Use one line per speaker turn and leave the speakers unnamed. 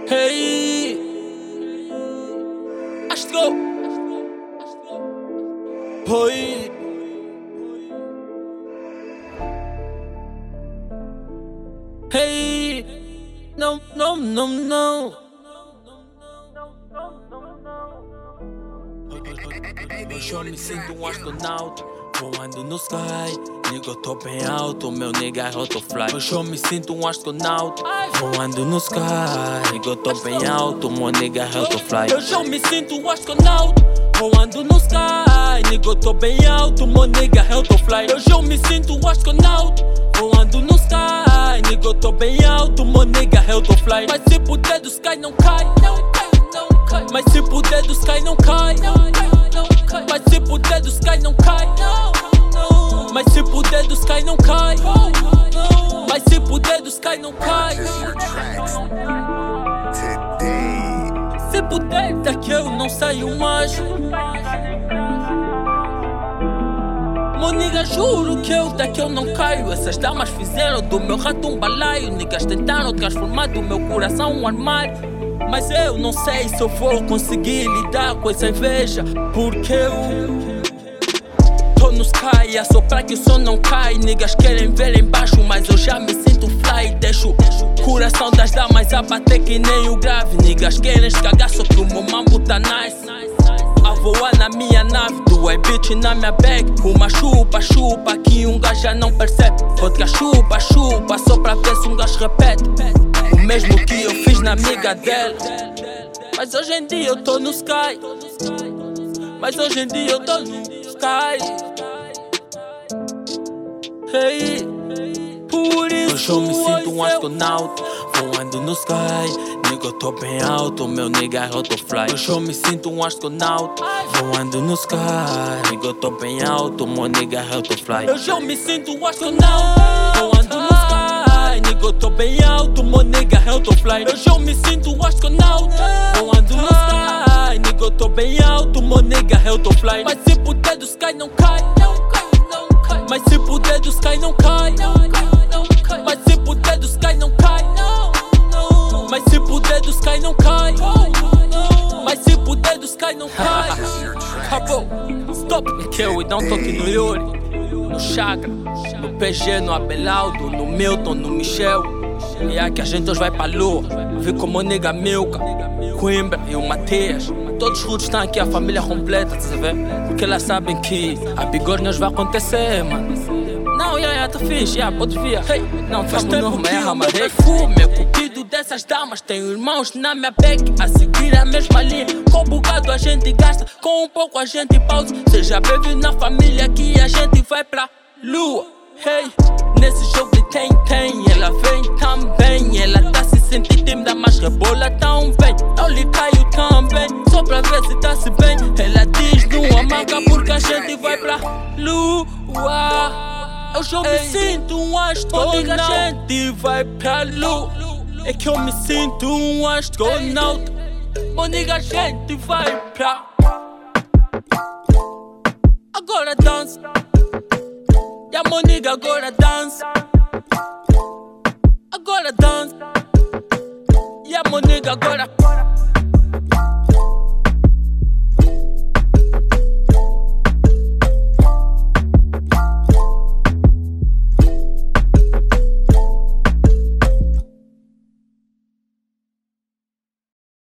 Hey, Astro, boy. Hey, no. Hoje eu me sinto um astronauta voando no sky. Nigga, eu tô bem alto, meu nigga é autofly. Hoje eu me sinto um astronauta voando no sky. Nigga, eu tô bem alto, meu nigga é autofly. Hoje eu me sinto um astronauta voando no sky. Nigga, eu tô bem alto, meu nigga é autofly. Hoje eu me sinto um astronauta voando no sky. Nigga, eu tô bem alto, meu nigga é autofly. Mas se puder do sky não cai, não cai. Mas se puder do sky não cai, mas se puder do sky não cai, mas se puder do sky não cai, mas se puder do sky não cai. Se puder daqui eu não saio mais. Nigga, juro que eu daqui eu não caio. Essas damas fizeram do meu rato um balaio. Niggas tentaram transformar do meu coração um armário. Mas eu não sei se eu vou conseguir lidar com essa inveja, porque eu tô no sky a soprar que o som não cai. Niggas querem ver embaixo, mas eu já me sinto fly. Deixo o coração das damas a bater que nem o grave. Niggas querem escagar só que o meu mambo tá nice. A voar na minha nave, duas bitch na minha bag. Uma chupa que um gajo já não percebe. Outra chupa só pra ver se um gajo repete o mesmo que eu fiz na amiga dela. Mas hoje em dia eu tô no sky. Mas hoje em dia eu tô no sky. Hey, por isso hoje eu me sinto um astronauta voando no sky. Nigga, eu tô bem alto, meu nigga é autofly. Hoje eu me sinto um astronauta voando no sky. Nigga, eu tô bem alto, meu nigga é autofly. Hoje eu me sinto um astronauta voando no sky. Nigga, eu tô bem alto, meu nigga é autofly. Hoje eu me sinto um astronauta voando no sky. Nigga, eu tô bem alto, meu nigga é autofly. Mas se puder do sky não cai, mas se puder do sky não cai, mas se puder do sky não cai, mas se puder do sky não cai, mas se puder do sky não cai. Acabou, stop. Que eu não toque no Yuri, no Chagra, no PG, no Abelardo, no Milton, no Michel. E é que a gente hoje vai pra lua. Vi como o nigga Milka, Coimbra e o Matias. Todos os rudos estão aqui, a família completa, tá vendo? Porque elas sabem que a bigorna vai acontecer, mano. Não, tá fixe, pode vir. Hey, não, faz tempo que o meu perfume é cupido dessas damas. Tenho irmãos na minha bag a seguir a mesma linha. Com bugado a gente gasta, com um pouco a gente pausa. Seja bem na família que a gente vai pra lua. Hey, nesse jogo de tem, ela vem também. Ela tá se sentindo tímida, mas rebola tão bem. Eu lhe caio também, só pra ver se tá se bem. Ela diz numa manga porque a gente vai pra lua. Eu já me sinto um astronauta, a gente vai pra lua. É que eu me sinto um astronauta, nigga, a gente vai pra. Agora dança, my nigga, agora dança. Agora dança, my nigga, agora.